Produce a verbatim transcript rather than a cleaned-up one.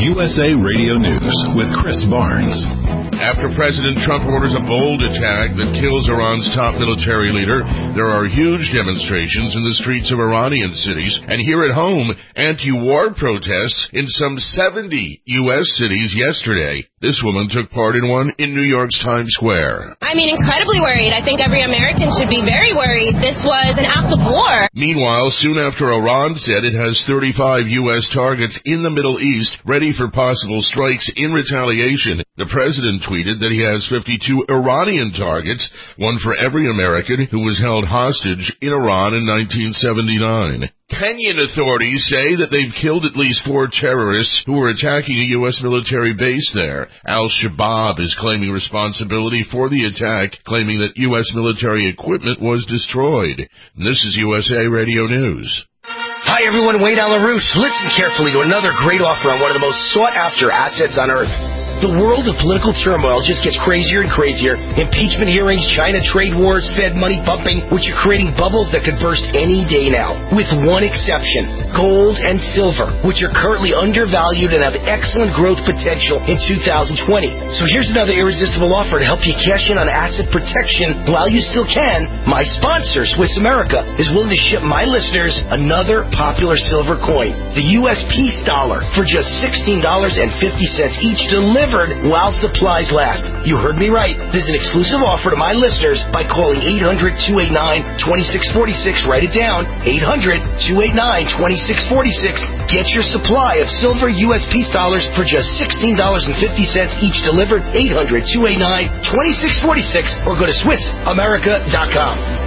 U S A Radio News with Chris Barnes. After President Trump orders a bold attack that kills Iran's top military leader, there are huge demonstrations in the streets of Iranian cities, and here at home, anti-war protests in some seventy U S cities yesterday. This woman took part in one in New York's Times Square. I mean, incredibly worried. I think every American should be very worried. This was an act of war. Meanwhile, soon after Iran said it has thirty-five U S targets in the Middle East ready for possible strikes in retaliation, the president tweeted that he has fifty-two Iranian targets, one for every American who was held hostage in Iran in nineteen seventy-nine. Kenyan authorities say that they've killed at least four terrorists who were attacking a U S military base there. Al-Shabaab is claiming responsibility for the attack, claiming that U S military equipment was destroyed. And this is U S A Radio News. Hi everyone, Wade Alarouche. Listen carefully to another great offer on one of the most sought-after assets on earth. The world of political turmoil just gets crazier and crazier. Impeachment hearings, China trade wars, Fed money pumping, which are creating bubbles that could burst any day now. With one exception, gold and silver, which are currently undervalued and have excellent growth potential in two thousand twenty. So here's another irresistible offer to help you cash in on asset protection while you still can. My sponsor, Swiss America, is willing to ship my listeners another popular silver coin, the U S Peace Dollar, for just sixteen dollars and fifty cents each, delivered while supplies last. You heard me right. This is an exclusive offer to my listeners by calling eight hundred, two eight nine, two six four six. Write it down. eight hundred, two eight nine, two six four six. Get your supply of silver U S Peace dollars for just sixteen dollars and fifty cents each, delivered eight hundred, two eight nine, two six four six, or go to Swiss America dot com.